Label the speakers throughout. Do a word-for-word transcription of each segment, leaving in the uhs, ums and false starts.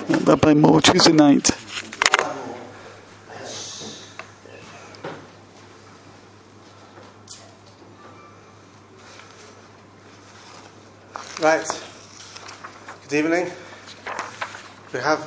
Speaker 1: Rabbi Moore, Tuesday night.
Speaker 2: Right. Good evening. We have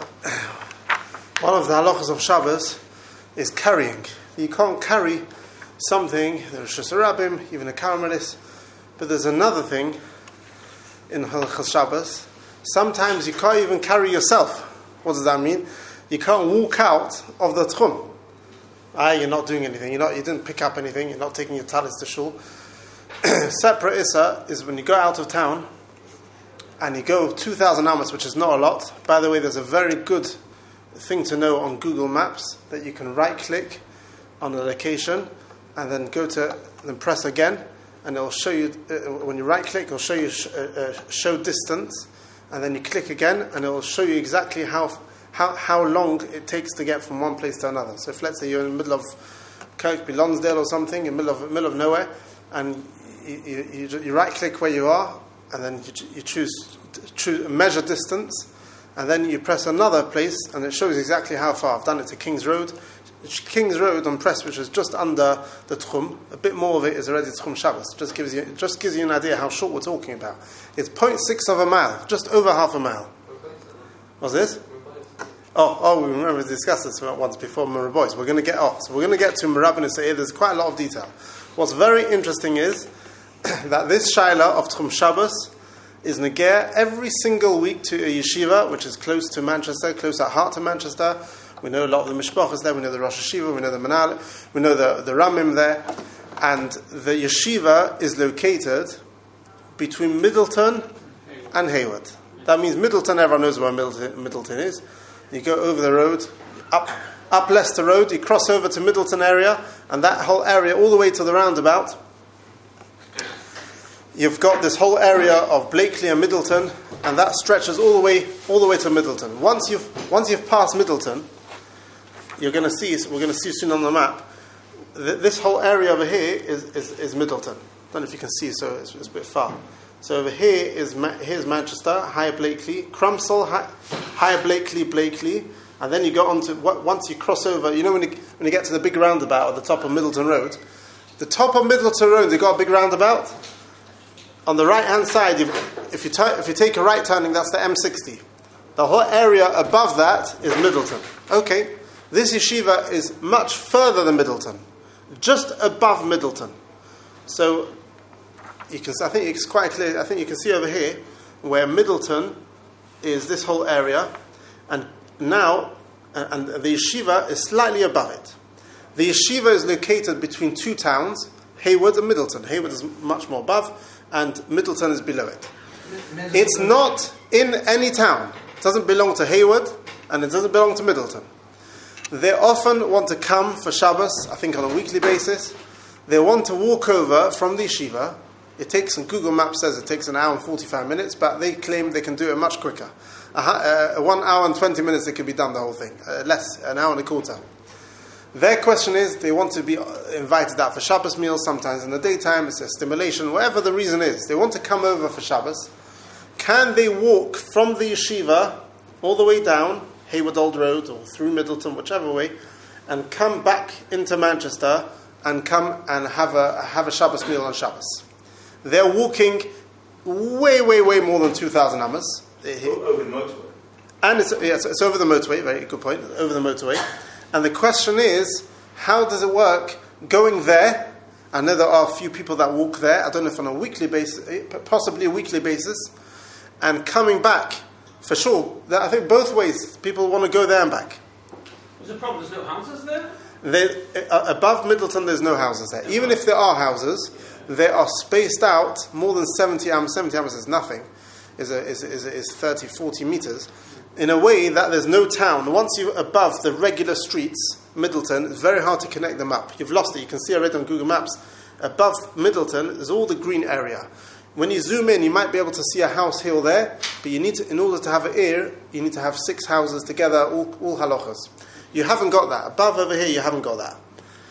Speaker 2: one of the halachas of Shabbos is carrying. You can't carry something. There's just a rabbim, even a caramelist. But there's another thing in halachas Shabbos. Sometimes you can't even carry yourself. What does that mean? You can't walk out of the tchum. Ah, you're not doing anything. You're not. You didn't pick up anything. You're not taking your talis to shul. Separate issa is when you go out of town and you go two thousand amas, which is not a lot. By the way, there's a very good thing to know on Google Maps that you can right-click on a location and then go to, then press again, and it'll show you, uh, when you right-click, it'll show you sh- uh, uh, show distance, and then you click again, and it'll show you exactly how how how long it takes to get from one place to another. So if, let's say, you're in the middle of Kirkby, Lonsdale or something, in the middle of, middle of nowhere, and you, you, you, you right-click where you are, and then you, you choose, choose measure distance, and then you press another place, and it shows exactly how far. I've done it to King's Road. King's Road on Press, which is just under the Tchum. A bit more of it is already Tchum Shabbos. Just gives you, just gives you an idea how short we're talking about. It's zero point six of a mile, just over half a mile. What's this? Oh, oh, we remember we discussed this once before, Mirror Boys. We're going to get off. So we're going to get to Merabin and say there's quite a lot of detail. What's very interesting is that this Shaila of Tchum Shabbos is Negea every single week to a yeshiva, which is close to Manchester, close at heart to Manchester. We know a lot of the mishpachas there, we know the Rosh Hashiva, we know the Manal, we know the, the Ramim there. And the yeshiva is located between Middleton and Hayward. That means Middleton, everyone knows where Middleton, Middleton is. You go over the road, up up Leicester Road, you cross over to Middleton area, and that whole area, all the way to the roundabout, you've got this whole area of Blakely and Middleton, and that stretches all the way all the way to Middleton. Once you've once you've passed Middleton, you're going to see. We're going to see soon on the map. Th- this whole area over here is, is, is Middleton. I don't know if you can see, so it's, it's a bit far. So over here is Ma- here's Manchester, Higher Blakely, Crumpsall, Hi- Higher Blakely, Blakely, and then you go on to once you cross over. You know when you when you get to the big roundabout at the top of Middleton Road, the top of Middleton Road, you've got a big roundabout. On the right-hand side, you've, if you t- if you take a right turning, that's the M sixty. The whole area above that is Middleton. Okay, this yeshiva is much further than Middleton, just above Middleton. So you can, I think it's quite clear. I think you can see over here where Middleton is this whole area, and now and the yeshiva is slightly above it. The yeshiva is located between two towns, Hayward and Middleton. Hayward is much more above, and Middleton is below it. It's not in any town. It doesn't belong to Hayward, and it doesn't belong to Middleton. They often want to come for Shabbos, I think on a weekly basis. They want to walk over from the yeshiva. It takes, and Google Maps says it takes an hour and forty-five minutes, but they claim they can do it much quicker. Uh, uh, one hour and twenty minutes it could be done, the whole thing. Uh, less, an hour and a quarter. Their question is, they want to be invited out for Shabbos meals, sometimes in the daytime, it's a stimulation, whatever the reason is. They want to come over for Shabbos. Can they walk from the yeshiva all the way down Hayward Old Road or through Middleton, whichever way, and come back into Manchester and come and have a have a Shabbos meal on Shabbos? They're walking way, way, way more than two thousand amas.
Speaker 3: Over the motorway.
Speaker 2: And it's, yes, it's over the motorway, very good point, over the motorway. And the question is, how does it work going there? I know there are a few people that walk there, I don't know if on a weekly basis, possibly a weekly basis, and coming back, for sure. I think both ways, people want to go there and back.
Speaker 4: There's a problem, there's no houses there?
Speaker 2: They, uh, above Middleton, there's no houses there. Even if there are houses, they are spaced out more than seventy amas. seventy amas is nothing, is, a, is, a, is, a, is thirty, forty meters. In a way that there's no town. Once you're above the regular streets, Middleton, it's very hard to connect them up. You've lost it. You can see already on Google Maps. Above Middleton is all the green area. When you zoom in, you might be able to see a house here or there, but you need to, in order to have an ear, you need to have six houses together, all, all halachas. You haven't got that. Above over here, you haven't got that.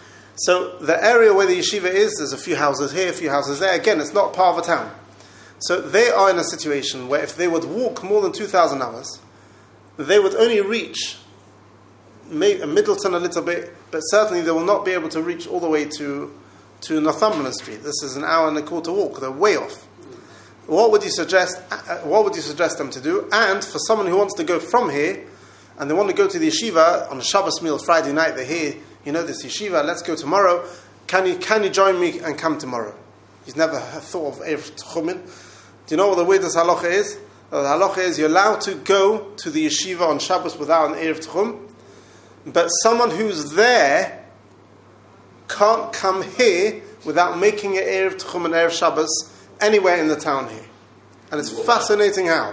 Speaker 2: So the area where the yeshiva is, there's a few houses here, a few houses there. Again, it's not part of a town. So they are in a situation where if they would walk more than two thousand amas, they would only reach Middleton a little bit, but certainly they will not be able to reach all the way to to Northumberland Street. This is an hour and a quarter walk. They're way off. What would you suggest? Uh, what would you suggest them to do? And for someone who wants to go from here, and they want to go to the yeshiva on a Shabbos meal Friday night, they're here. You know this yeshiva. Let's go tomorrow. Can you can you join me and come tomorrow? He's never thought of Erev Tchumen. Do you know what the weirdest halacha is? The halacha is you're allowed to go to the yeshiva on Shabbos without an Erev Tchum, but someone who's there can't come here without making an Erev Tchum and Erev Shabbos anywhere in the town here. And it's fascinating how.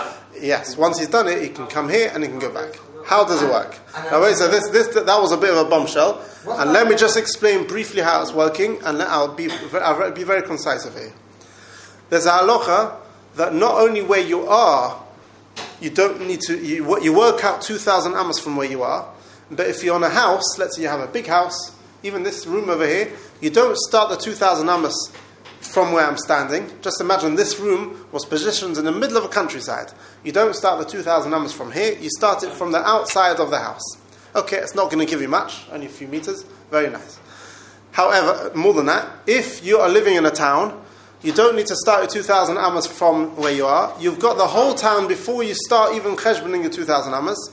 Speaker 2: Yes, once he's done it, he can come here and he can go back. How does it work? Now, wait, so this, this, that was a bit of a bombshell, and let me just explain briefly how it's working, and I'll be, I'll be very concise of it. There's a halacha that not only where you are, you don't need to, you, you work out two thousand amos from where you are, but if you're on a house, let's say you have a big house, even this room over here, you don't start the two thousand amos from where I'm standing. Just imagine this room was positioned in the middle of a countryside. You don't start the two thousand amos from here, you start it from the outside of the house. Okay, it's not going to give you much, only a few meters, very nice. However, more than that, if you are living in a town, you don't need to start your two thousand amos from where you are. You've got the whole town before you start even cheshboning your two thousand amos.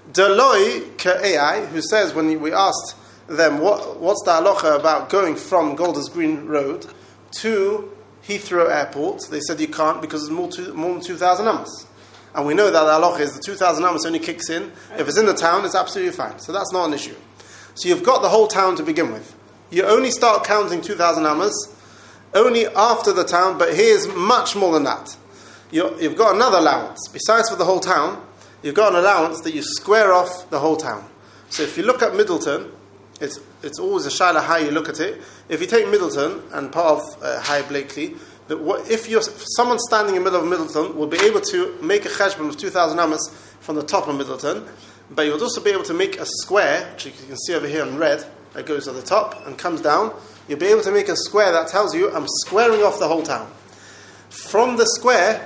Speaker 2: Deloi Ke'ai, who says, when we asked them, what, what's the halacha about going from Golders Green Road to Heathrow Airport, they said you can't because it's more, to, more than two thousand amos. And we know that the halacha is the two thousand amos only kicks in. If it's in the town, it's absolutely fine. So that's not an issue. So you've got the whole town to begin with. You only start counting two thousand amos only after the town, but here's much more than that. You're, you've got another allowance. Besides for the whole town, you've got an allowance that you square off the whole town. So if you look at Middleton, it's it's always a shaila how you look at it. If you take Middleton and part of uh, High Blakely, that what, if you're someone standing in the middle of Middleton will be able to make a cheshbon of two thousand amos from the top of Middleton, but you'll also be able to make a square, which you can see over here in red, that goes to the top and comes down. You'll be able to make a square that tells you I'm squaring off the whole town. From the square,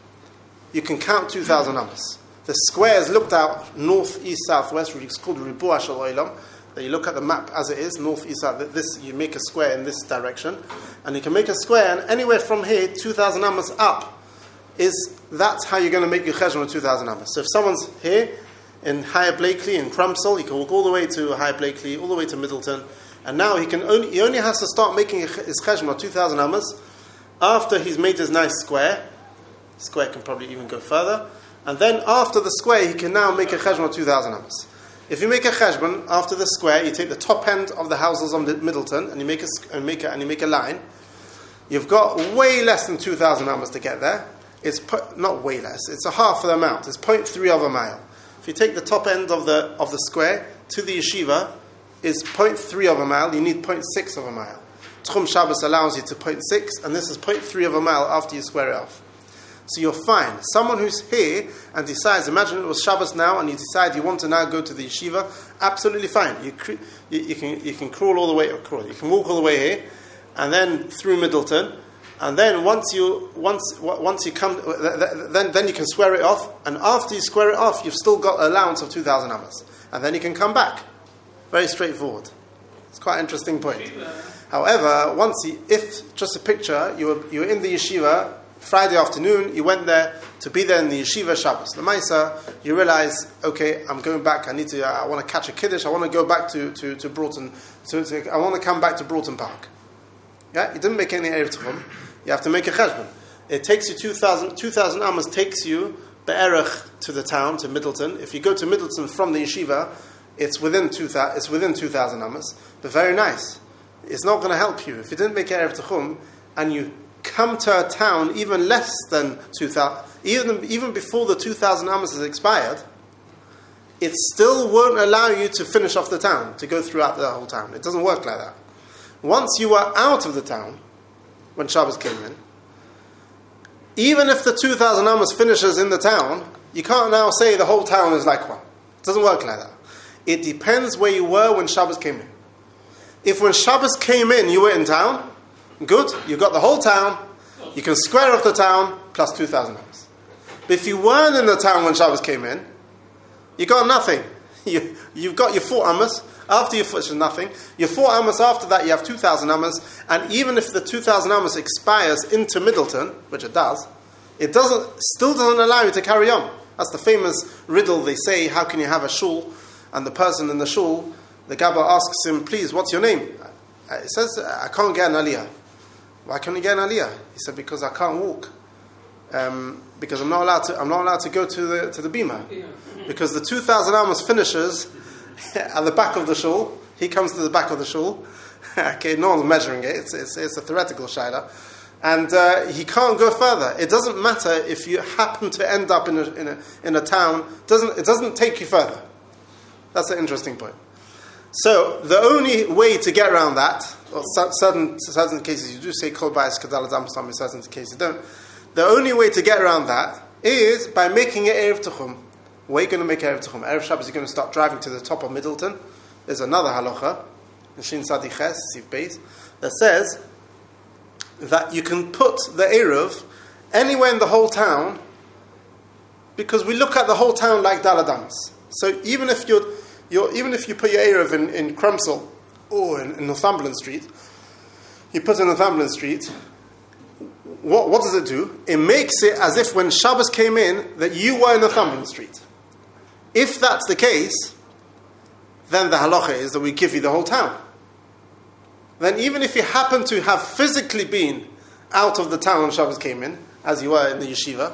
Speaker 2: you can count two thousand amos. The square is looked out north, east, south, west, which is called Ribuah Shel Olam. That you look at the map as it is, north, east, south. This you make a square in this direction, and you can make a square, and anywhere from here, two thousand amos up, is that's how you're going to make your cheshbon with two thousand amos. So if someone's here in Higher Blakely in Crumpsall, he can walk all the way to Higher Blakely, all the way to Middleton, and now he can only he only has to start making his cheshbon with two thousand amos after he's made his nice square. Square can probably even go further, and then after the square, he can now make a cheshbon with two thousand amos. If you make a cheshbon after the square, you take the top end of the houses on Middleton and you make a and make a, and you make a line. You've got way less than two thousand amos to get there. It's po- not way less. It's a half of the amount. It's zero point three of a mile. If you take the top end of the of the square to the yeshiva, is zero point three of a mile. You need zero point six of a mile. Tchum Shabbos allows you to zero point six, and this is zero point three of a mile after you square it off. So you're fine. Someone who's here and decides, imagine it was Shabbos now, and you decide you want to now go to the yeshiva, absolutely fine. You, cre- you, you can you can crawl all the way, or crawl. You can walk all the way here, and then through Middleton, and then once you once once you come, then then you can square it off, and after you square it off, you've still got an allowance of two thousand amos, and then you can come back. Very straightforward. It's quite an interesting point. However, once you, if just a picture, you were you were in the yeshiva Friday afternoon, you went there to be there in the yeshiva Shabbos. The Maisa, you realize, okay, I'm going back. I need to. I want to catch a kiddush. I want to go back to to, to Broughton. So to, I want to come back to Broughton Park. Yeah, you didn't make any erev tchum. You have to make a cheshbon. It takes you two thousand. Two thousand amos takes you be'erech to the town to Middleton. If you go to Middleton from the yeshiva, it's within two thousand. It's within two thousand amos. But very nice. It's not going to help you if you didn't make erev tchum and you come to a town even less than two thousand, even even before the two thousand amos has expired, it still won't allow you to finish off the town, to go throughout the whole town. It doesn't work like that. Once you are out of the town, when Shabbos came in, even if the two thousand amos finishes in the town, you can't now say the whole town is like one. It doesn't work like that. It depends where you were when Shabbos came in. If when Shabbos came in, you were in town, good, you've got the whole town, you can square off the town, plus two thousand amos. But if you weren't in the town when Shabbos came in, You got nothing. You, you've got your four amas. After your foot is nothing. Your four amas after that, you have two thousand amas. And even if the two thousand amas expires into Middleton, which it does, it doesn't still doesn't allow you to carry on. That's the famous riddle they say, how can you have a shul? And the person in the shul, the Gabba asks him, please, what's your name? He says, I can't get an aliyah. Why can't you get an aliyah? He said, because I can't walk. Um, because I'm not allowed to. I'm not allowed to go to the to the bima, because the two thousand amas finishes at the back of the shul. He comes to the back of the shul. Okay, no one's measuring it. It's it's, it's a theoretical shaila, and uh, he can't go further. It doesn't matter if you happen to end up in a in a in a town. Doesn't it doesn't take you further? That's an interesting point. So the only way to get around that, or certain certain cases you do say kol bayis kadal adam sam, in certain cases you don't. The only way to get around that is by making it Erev Tuchum. Where are you going to make Erev Tuchum? Erev Shabbos, you're going to start driving to the top of Middleton. There's another halacha, in Shin Sadi Ches, Sif Beis, that says that you can put the Erev anywhere in the whole town, because we look at the whole town like Daladams. So even if you're, you're even if you put your Erev in, in Crumpsall or in, in Northumberland Street, you put it in Northumberland Street, What, what does it do? It makes it as if when Shabbos came in, that you were in Northumberland Street. If that's the case, then the halacha is that we give you the whole town. Then even if you happen to have physically been out of the town when Shabbos came in, as you were in the yeshiva,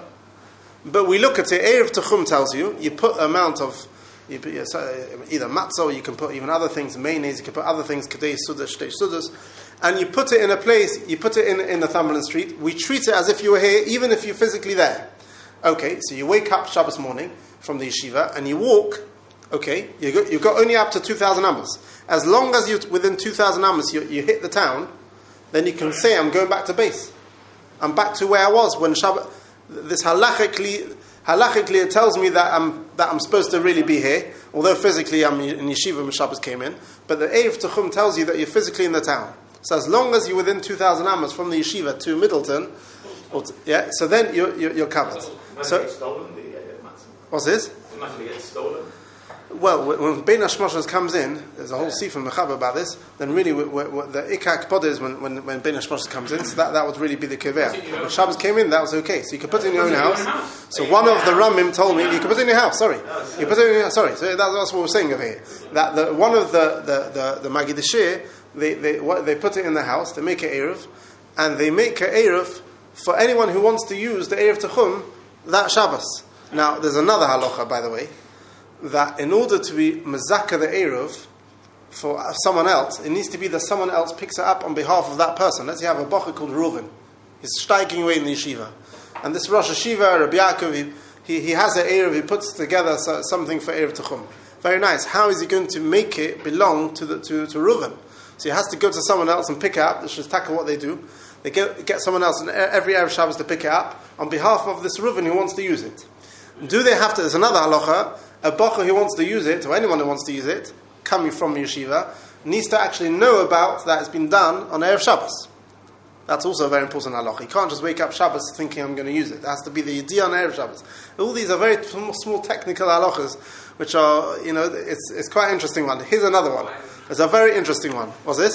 Speaker 2: but we look at it, Erev Tuchum tells you, you put an amount of, you put either matzah, or you can put even other things, mayonnaise, you can put other things, kadei sudah, shtei sudas, and you put it in a place, you put it in, in Northumberland Street, we treat it as if you were here, even if you're physically there. Okay, so you wake up Shabbos morning from the yeshiva, and you walk, okay, you got, you've got only up to two thousand amas. As long as you're within two thousand amas, you, you hit the town, then you can say, I'm going back to base. I'm back to where I was when Shabbos, this halachically, halachically it tells me that I'm, that I'm supposed to really be here, although physically I'm in yeshiva when Shabbos came in, but the Erev Tuchum tells you that you're physically in the town. So as long as you're within two thousand amas from the yeshiva to Middleton, or to, yeah, so then you're, you're, you're covered. So, stolen, the, uh, what's this?
Speaker 3: It get stolen.
Speaker 2: Well, when Bein Hashmashas comes in, there's a whole sefer mechaber about this. Then really, we, we, we, the ikak pod is when when when Bein Hashmashas comes in. So that, that would really be the kiveh. When Shabbos came in, that was okay. So you could put it in your own house. So one of the Ramim told me you could put it in your house. Sorry, you put it in your house. Sorry. So that, that's what we're saying over here. That the one of the the the, the Magid Shir, they they what, they put it in the house. They make an eruv, and they make an eruv for anyone who wants to use the eruv Tuchum that Shabbos. Now, there's another halacha, by the way, that in order to be mezaka the eruv for someone else, it needs to be that someone else picks it up on behalf of that person. Let's say you have a bocher called Reuven. He's striking away in the yeshiva, and this Rosh Hashiva, Rabbi Yaakov, he, he, he has an eruv. He puts together something for eruv Tuchum. Very nice. How is he going to make it belong to the to, to Reuven? So he has to go to someone else and pick it up. This is tackle what they do. They get get someone else in every Erev Shabbos to pick it up on behalf of this Reuven who wants to use it. Do they have to? There's another halacha. A bocher who wants to use it, or anyone who wants to use it, coming from yeshiva, needs to actually know about that it's been done on Erev Shabbos. That's also a very important halacha. You can't just wake up Shabbos thinking I'm going to use it. It has to be the idea on Erev Shabbos. All these are very small, small technical halachas, which are, you know, it's it's quite an interesting one. Here's another one. It's a very interesting one. What's this?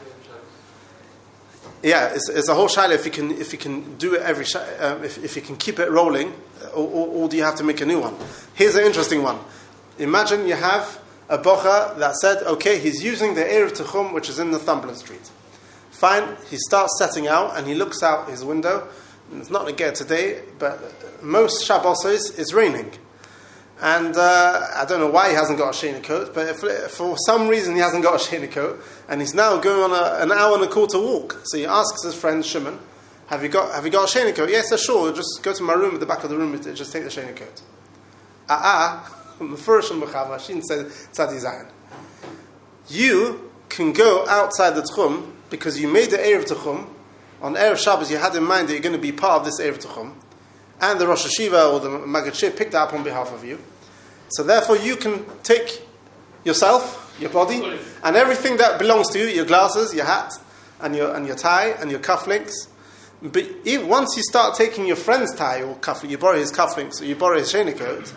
Speaker 2: Yeah, it's, it's a whole shaila if you can if you can do it every sh- um, if if you can keep it rolling, or, or, or do you have to make a new one? Here's an interesting one. Imagine you have a bocha that said, okay, he's using the Erev Tuchum, which is in Northumberland Street. Fine, he starts setting out and he looks out his window. And it's not again today, but most Shabbos it's raining. And uh, I don't know why he hasn't got a sheni coat, but if, if for some reason he hasn't got a sheni coat, and he's now going on a, an hour and a quarter walk. So he asks his friend Shimon, "Have you got Have you got a sheni coat?" Yes, sure. Just go to my room at the back of the room. Just take the sheni coat. Ah ah, the first Mechava Shin said Tzadi Zayin. You can go outside the Tchum because you made the Erev Tuchum on Erev Shabbos. You had in mind that you're going to be part of this Erev Tuchum. And the Rosh Hashiva or the Magid Shir picked that up on behalf of you. So therefore you can take yourself, your body, and everything that belongs to you, your glasses, your hat, and your and your tie, and your cufflinks. But even once you start taking your friend's tie or cufflink, you borrow his cufflinks, or you borrow his sheni coat,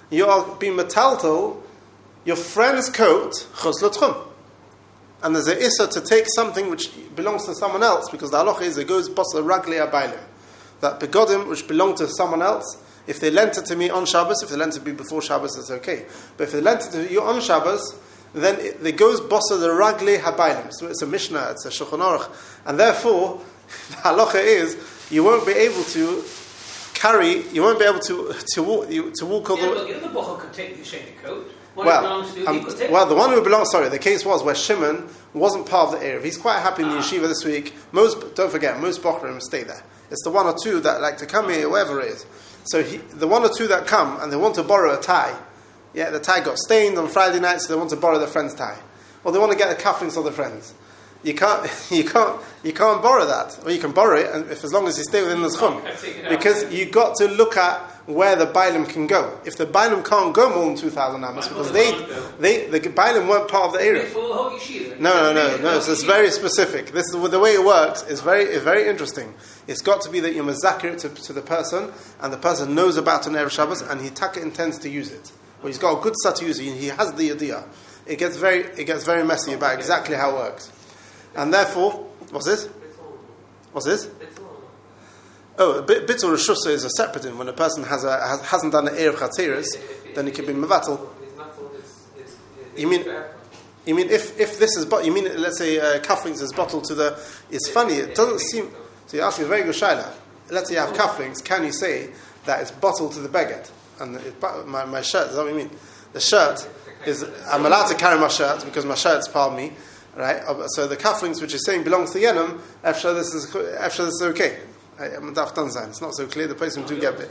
Speaker 2: you are being metaltal your friend's coat chutz l'tchum. And there's an issa to take something which belongs to someone else, because the halacha is it goes basar ragli abaylim. That begodim which belong to someone else, if they lent it to me on Shabbos, if they lent it to me before Shabbos, it's okay. But if they lent it to you on Shabbos, then it, it goes basar the ragli habaylim. So it's a Mishnah, it's a Shulchan Aruch, and therefore the halacha is you won't be able to carry, you won't be able to to walk you, to walk all
Speaker 4: Yeah,
Speaker 2: the
Speaker 4: but the other bochel could take the shady coat. One
Speaker 2: well,
Speaker 4: belongs to,
Speaker 2: um,
Speaker 4: he could take
Speaker 2: well, the one who belongs. Sorry, the case was where Shimon wasn't part of the Erev. He's quite happy in the yeshiva this week. Most, don't forget, most bochrim stay there. It's the one or two that like to come here, wherever it is. So he, the one or two that come and they want to borrow a tie. Yeah, the tie got stained on Friday night, so they want to borrow their friend's tie, or they want to get the cufflinks of their friends. You can't, you can't, you can't borrow that, or you can borrow it, and if as long as you stay within the schum, because you got to look at where the bailim can go. If the bailim can't go more than two thousand amos, because they, they, the bailim weren't part of the area. No, no, no, no. So it's very specific. This is the way it works. Is very, is very interesting. It's got to be that you're mazakir to, to the person, and the person knows about an erev Shabbos, and he taka intends to use it, or he's got a good sat to use it, and he has the idea. It gets very, it gets very messy about exactly how it works. And therefore, what's this? What's this? Oh, Bittul Rishusa is a separate thing. When a person has a, has, hasn't done an Erev Chatzeris, then he can be Mevatel. You mean, you mean if, if this is, you mean, let's say uh, cufflinks is bottled to the, it's funny, it doesn't seem, so you're asking a very good shaila. Let's say you have cufflinks, can you say that it's bottled to the baguette? And it, my, my shirt, is that what you mean? The shirt is, I'm allowed to carry my shirt because my shirt's part of me. Right, so the cufflinks, which is saying belongs to Yenim, after this is after this is okay. I'm daf danzain. It's not so clear. The person do get it.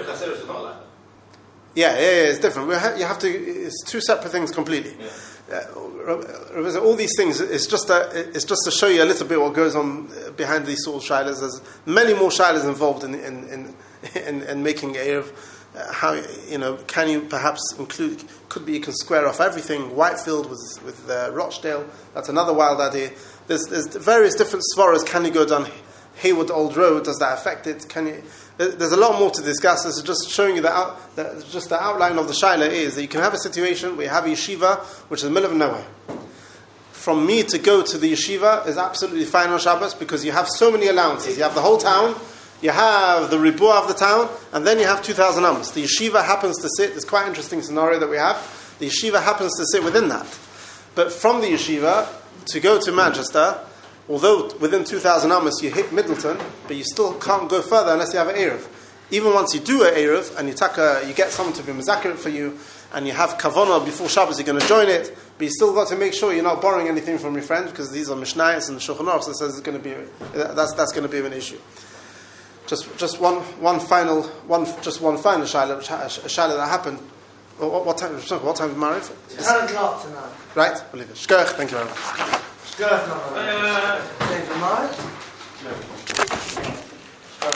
Speaker 2: Yeah, yeah, yeah. It's different. We ha- you have to. It's two separate things completely. Yeah. Uh, all these things. It's just a, It's just to show you a little bit what goes on behind these sort of shilas. There's many more shilas involved in in in, in, in making erev. Uh, how, you know, can you perhaps include, could be you can square off everything, Whitefield with, with uh, Rochdale, that's another wild idea. There's, there's various different svaras. Can you go down Hayward Old Road, does that affect it? Can you, there's a lot more to discuss. This is just showing you the, out, the, just the outline of the shaila is that you can have a situation where you have a yeshiva, which is in the middle of nowhere. From me to go to the yeshiva is absolutely fine on Shabbos because you have so many allowances. You have the whole town, you have the ribuah of the town, and then you have two thousand amos. The yeshiva happens to sit, it's quite an interesting scenario that we have, the yeshiva happens to sit within that. But from the yeshiva, to go to Manchester, although within two thousand amos you hit Middleton, but you still can't go further unless you have an Erev. Even once you do an Erev, and you, taka, you get someone to be mazakir for you, and you have kavanah before Shabbos, you're going to join it, but you still got to make sure you're not borrowing anything from your friends, because these are Mishnayos and the Shulchan Aruch, so it says it's going to be, that's, that's going to be an issue. Just, just one, one final, one, just one final shaila, shaila that happened. What, what time? What time is Mariv?
Speaker 3: ten o'clock tonight.
Speaker 2: Right, we'll leave it. Shkoch, thank you very much.
Speaker 3: Shkoch, not. Uh,